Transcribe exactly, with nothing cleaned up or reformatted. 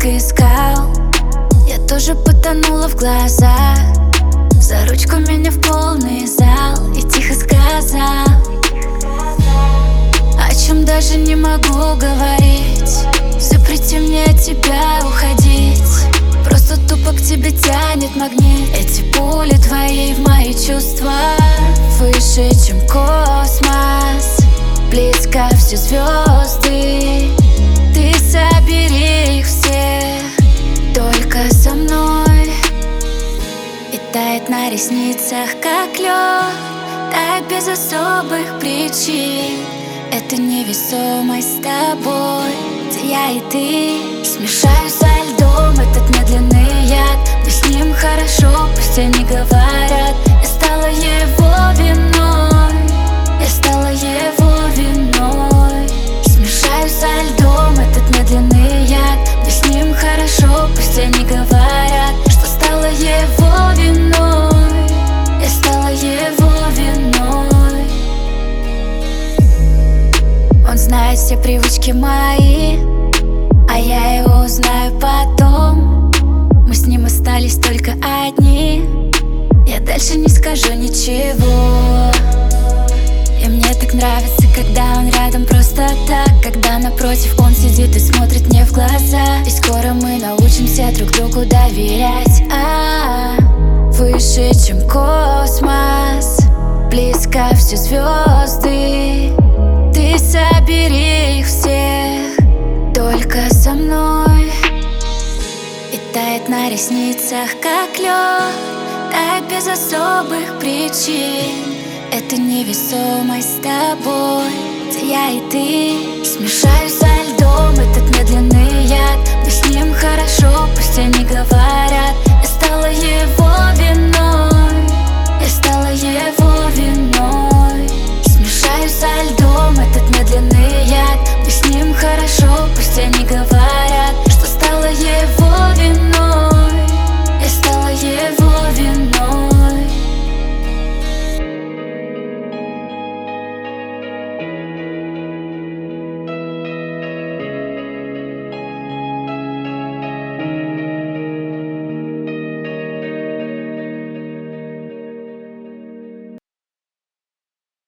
долго искал. Я тоже потонула в глазах. За ручку меня в полный зал и тихо сказал, о чем даже не могу говорить. Запрети мне от тебя уходить. Просто тупо к тебе тянет магнит. Эти пули твои в мои чувства. Выше, чем космос, близко все звезды. Ты собери их всех только со мной. И тает на ресницах, как лед, тает без особых причин. Это невесомость с тобой, где я и ты. Смешаю со льдом этот медленный яд. Мне с ним хорошо, пусть они говорят. Я стала его виной, я стала его виной. Смешаю со льдом этот медленный яд. Мне с ним хорошо, пусть они говорят, что стала его виной, я стала его виной. Он знает все привычки мои, а я его узнаю потом. Мы с ним остались только одни. Я дальше не скажу ничего. И мне так нравится, когда он рядом просто так. Когда напротив он сидит и смотрит мне в глаза. И скоро мы научимся друг другу доверять. А-а-а. Выше, чем космос, близко все звезды. Ты собери их всех только со мной. И тает на ресницах, как лед, тает без особых причин. Это невесомость с тобой, где я и ты. Смешаю со льдом этот медленный яд. Мне с ним хорошо, пусть они говорят.